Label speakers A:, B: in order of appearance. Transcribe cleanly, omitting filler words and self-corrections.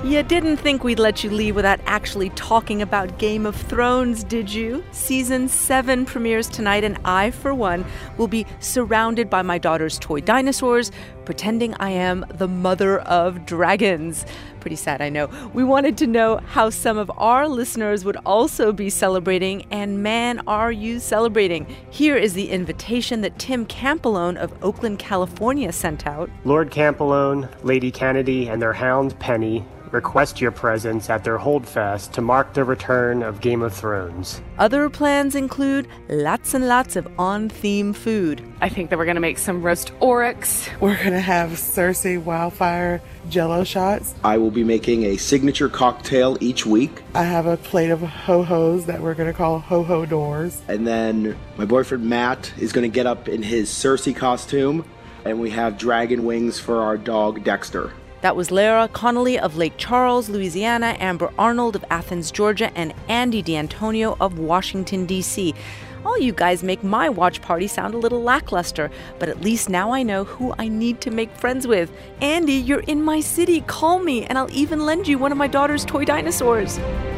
A: You didn't think we'd let you leave without actually talking about Game of Thrones, did you? Season 7 premieres tonight, and I, for one, will be surrounded by my daughter's toy dinosaurs, pretending I am the mother of dragons. Pretty sad, I know. We wanted to know how some of our listeners would also be celebrating, and man, are you celebrating. Here is the invitation that Tim Campolone of Oakland, California sent out.
B: Lord Campolone, Lady Kennedy, and their hound Penny request your presence at their Holdfest to mark the return of Game of Thrones.
A: Other plans include lots and lots of on-theme food.
C: I think that we're going to make some roast oryx.
D: We're going to have Cersei Wildfire Jell-O shots.
E: I will be making a signature cocktail each week.
D: I have a plate of ho-hos that we're going to call ho-ho doors.
E: And then my boyfriend Matt is going to get up in his Cersei costume. And we have dragon wings for our dog Dexter.
A: That was Lara Connolly of Lake Charles, Louisiana, Amber Arnold of Athens, Georgia, and Andy D'Antonio of Washington, D.C. All you guys make my watch party sound a little lackluster, but at least now I know who I need to make friends with. Andy, you're in my city. Call me, and I'll even lend you one of my daughter's toy dinosaurs.